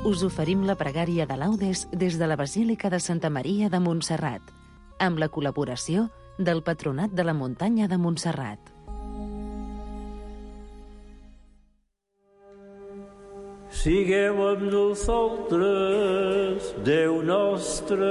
us oferim la pregària de laudes des de la Basílica de Santa Maria de Montserrat, amb la col·laboració del Patronat de la Muntanya de Montserrat. Sigueu amb nosaltres, Déu nostre.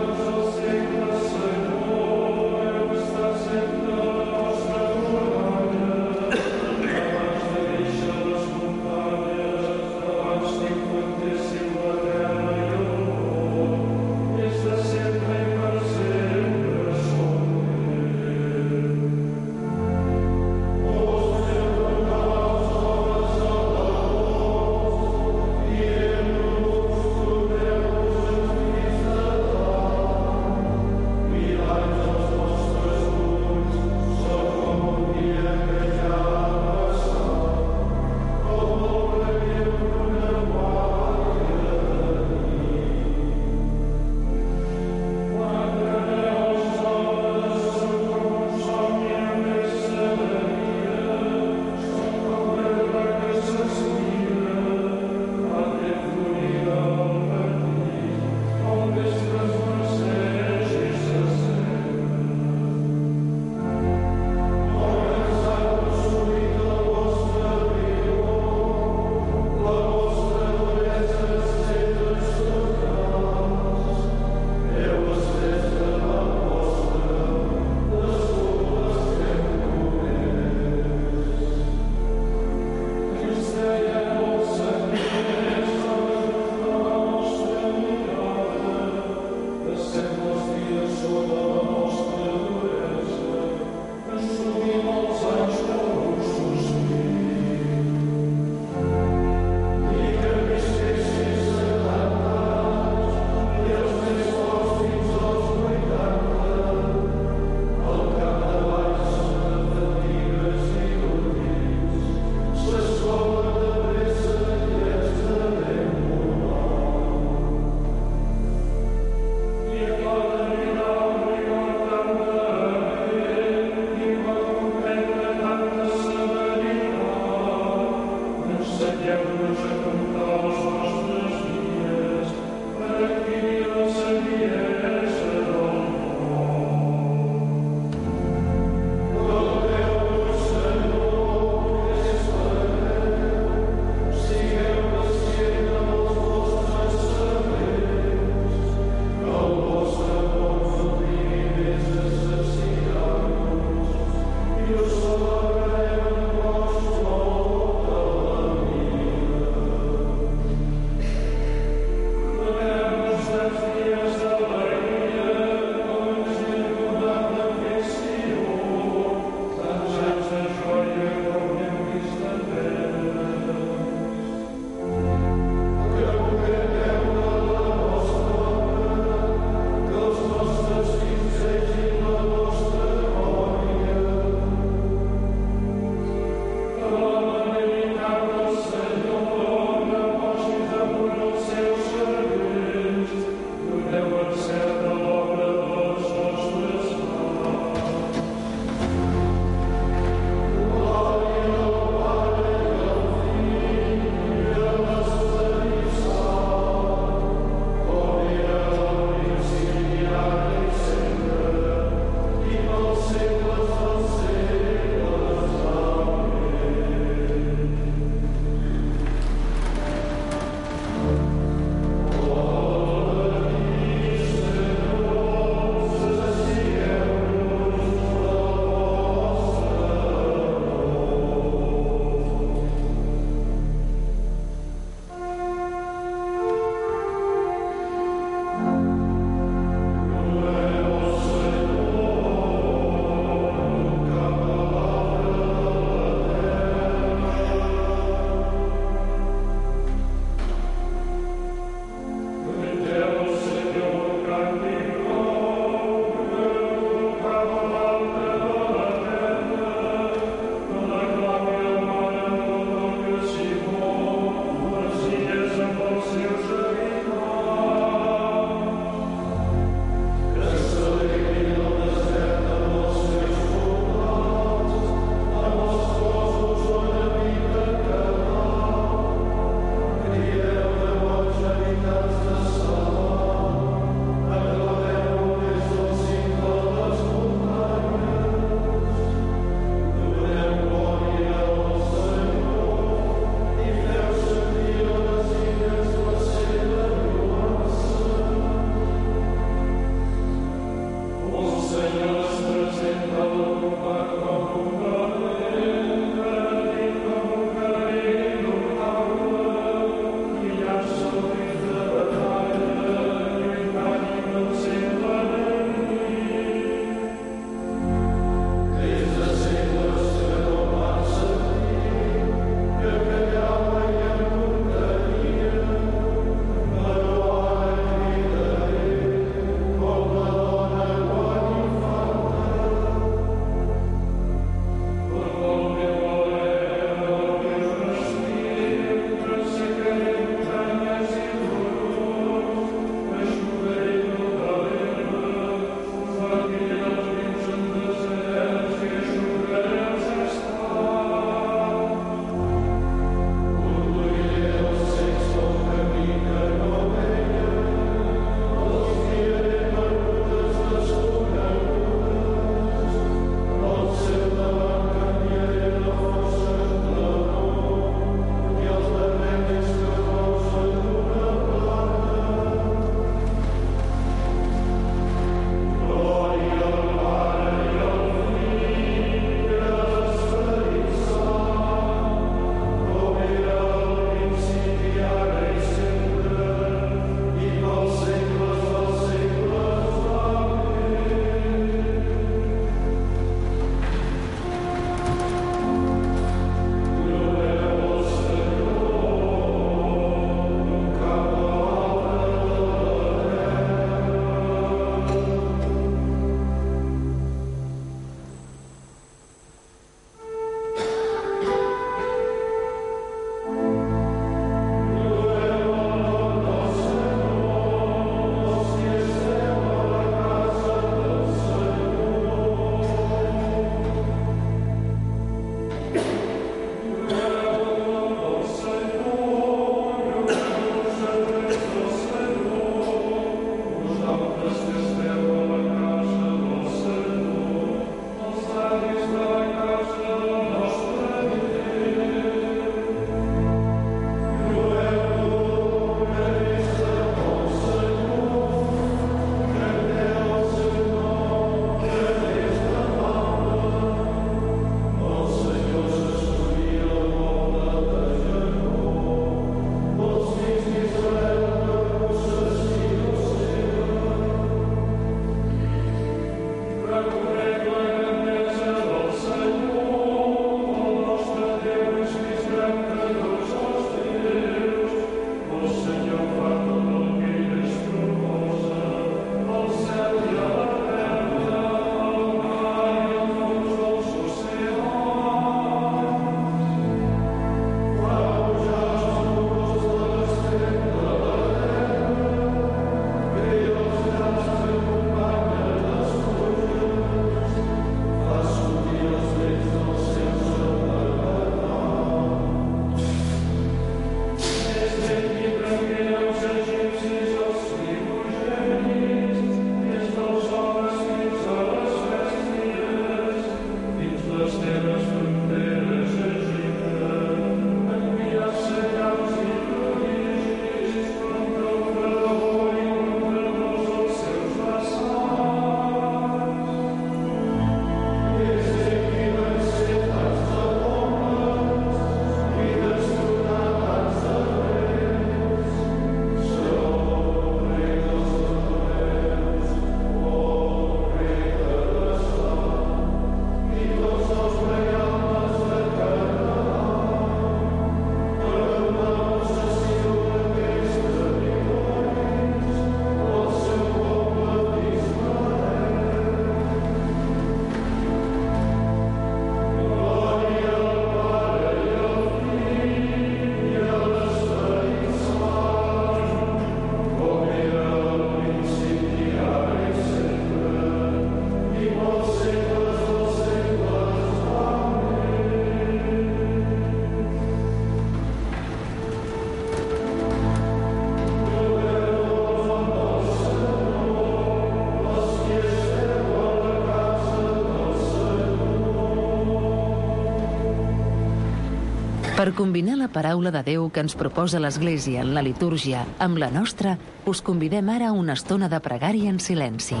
Per combinar la paraula de Déu que ens proposa l'Església en la litúrgia amb la nostra, us convidem ara a una estona de pregària en silenci.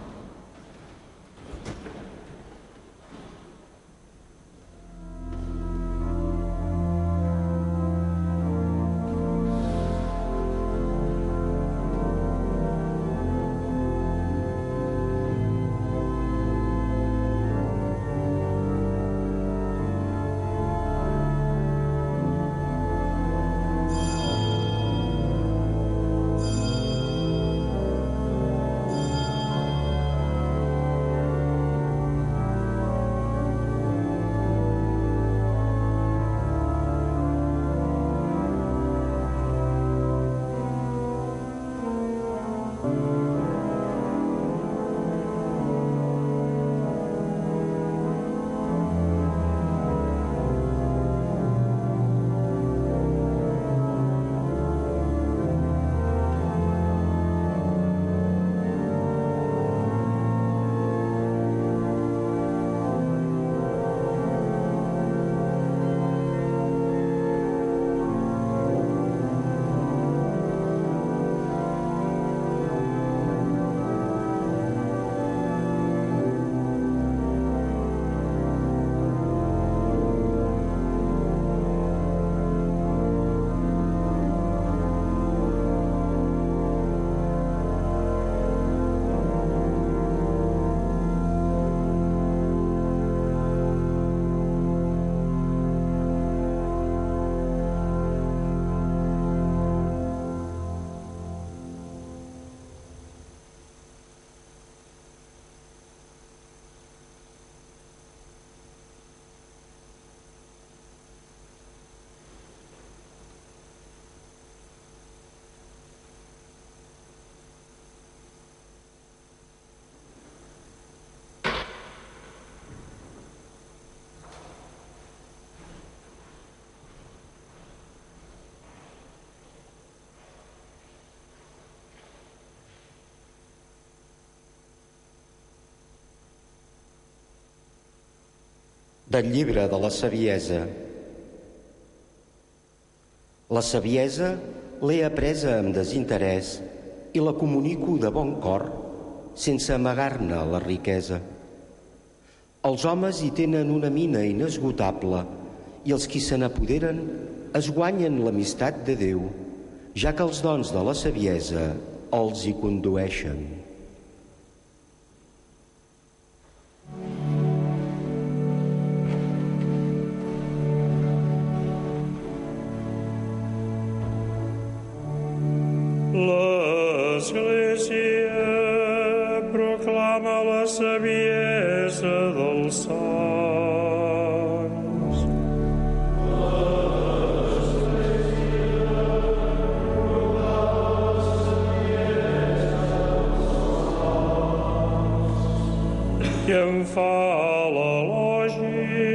Del llibre de la saviesa. La saviesa l'he apresa amb desinterès i la comunico de bon cor, sense amagar-ne la riquesa. Els homes hi tenen una mina inesgotable i els qui se n'apoderen es guanyen l'amistat de Déu, ja que els dons de la saviesa els hi condueixen. L'Església proclama la saviesa dels sants. L'Església proclama la saviesa dels sants. I en fa l'elogi.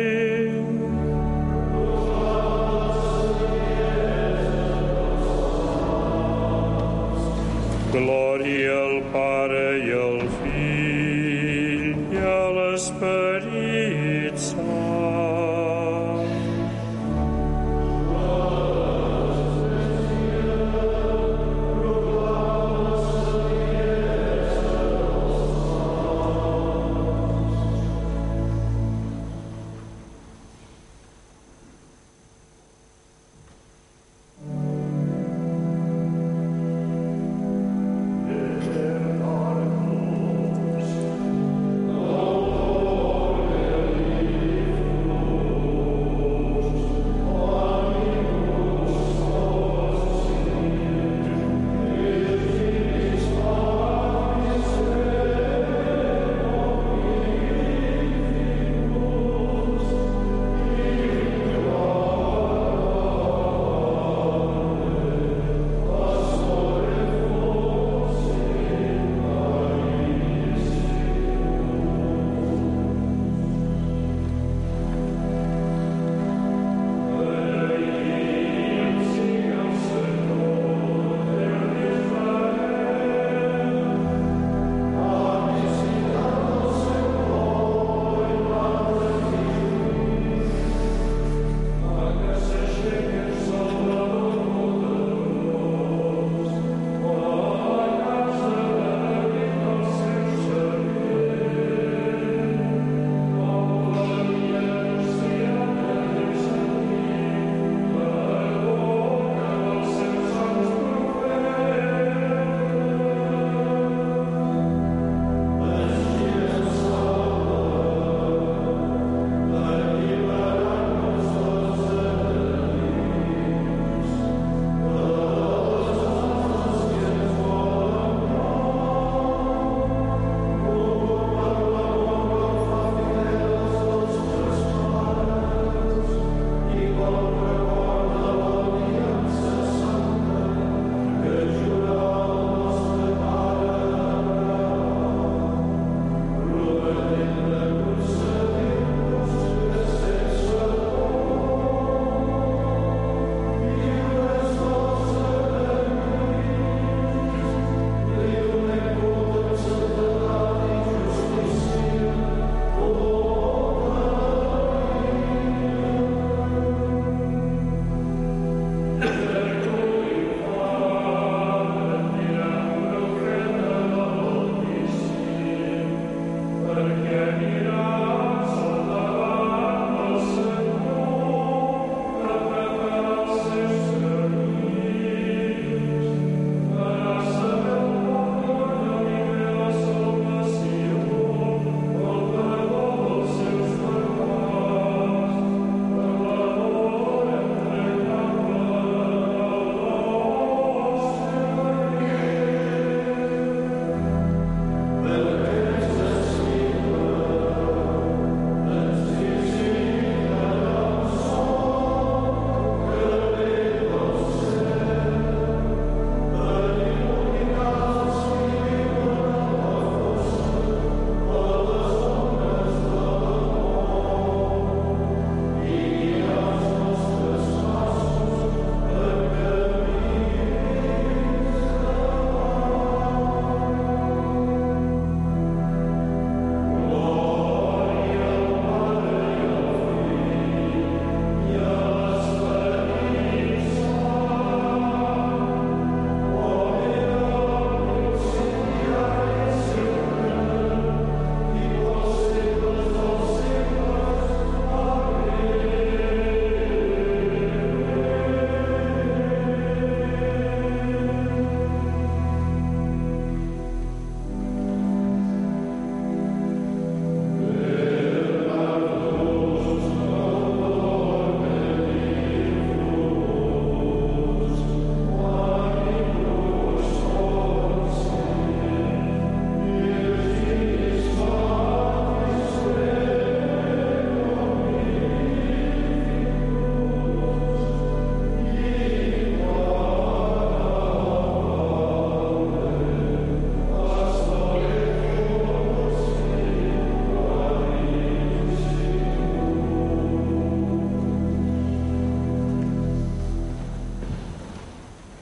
Glòria al Pare i al Fill i a l'Esperit Sant. L'Església proclama la saviesa dels sants. Oh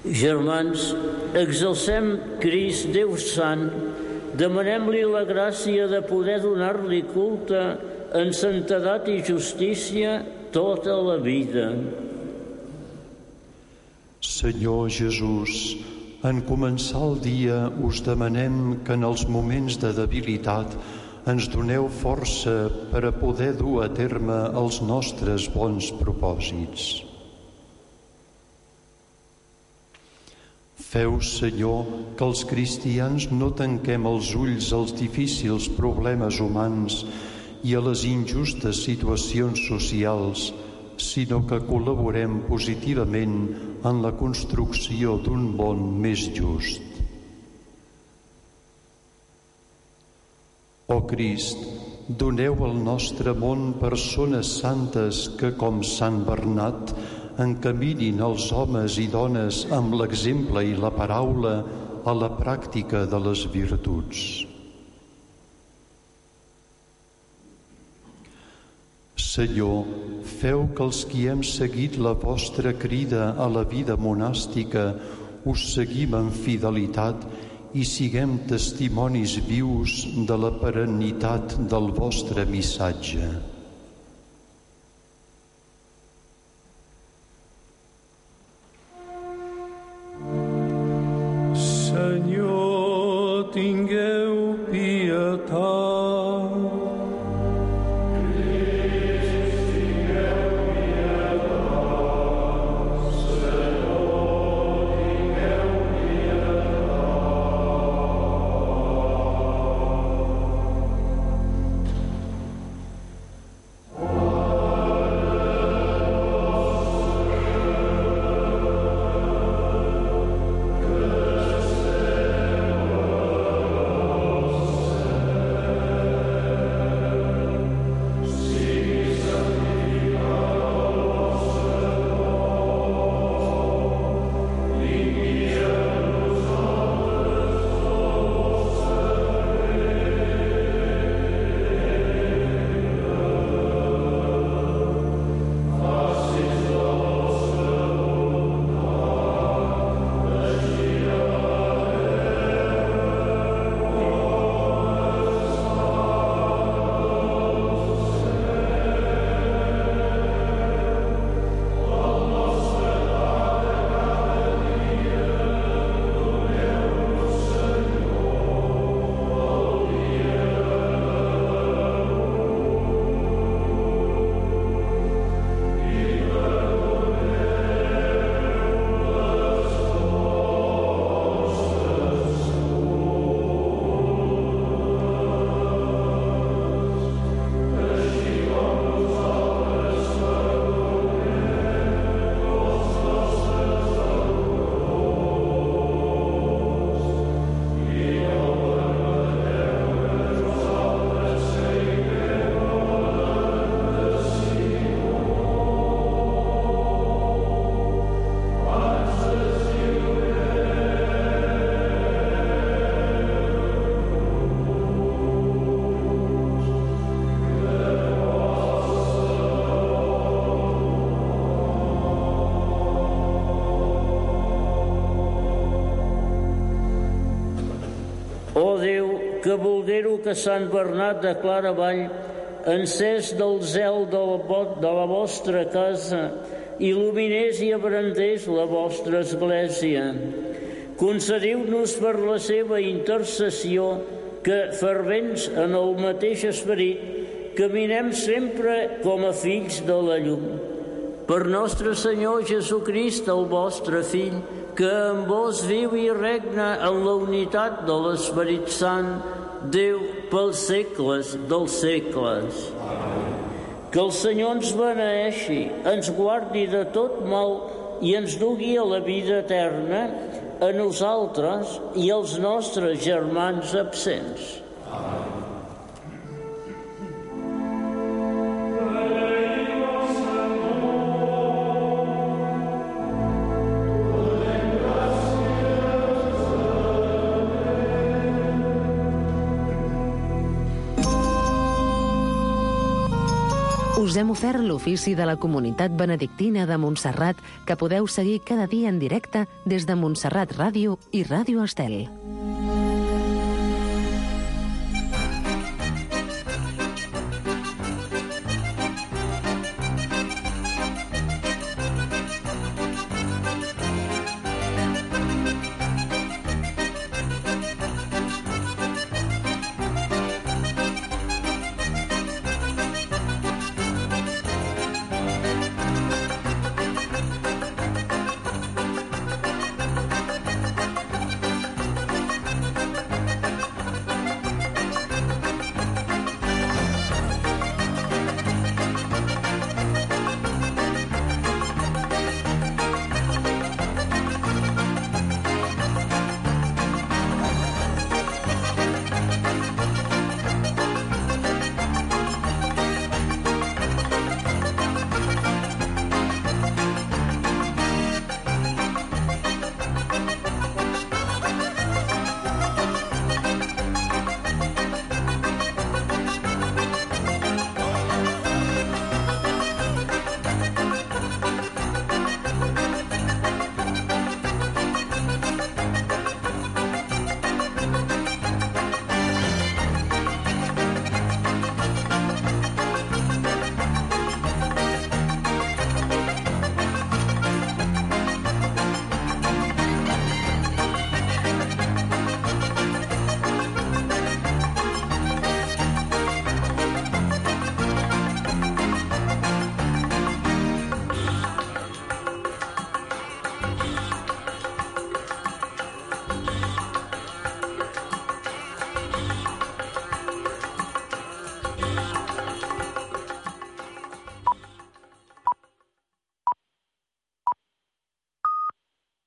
Germans, exalcem Crist, Déu Sant, demanem-li la gràcia de poder donar-li culte en santedat i justícia tota la vida. Senyor Jesús, en començar el dia us demanem que en els moments de debilitat ens doneu força per a poder dur a terme els nostres bons propòsits. Feu, Senyor, que els cristians no tanquem els ulls als difícils problemes humans i a les injustes situacions socials, sinó que col·laborem positivament en la construcció d'un món més just. Ó Crist, doneu al nostre món persones santes que, com Sant Bernat, encaminin els homes i dones amb l'exemple i la paraula a la pràctica de les virtuts. Senyor, feu que els qui hem seguit la vostra crida a la vida monàstica us seguim amb fidelitat i siguem testimonis vius de la perennitat del vostre missatge. Senyor, tingueu pietat. Ó Déu, que volguero que Sant Bernat de Claravall, encès del zel de la vostra casa, il·luminés i abrandés la vostra església. Concediu-nos per la seva intercessió que, fervents en el mateix esperit, caminem sempre com a fills de la llum. Per nostre Senyor Jesucrist, el vostre Fill, que amb vos viu i regna en la unitat de l'Esperit Sant, Déu pels segles dels segles. Que el Senyor ens beneeixi, ens guardi de tot mal i ens dugui a la vida eterna, a nosaltres i als nostres germans absents. Us hem ofert l'ofici de la Comunitat Benedictina de Montserrat, que podeu seguir cada dia en directe des de Montserrat Ràdio i Ràdio Estel.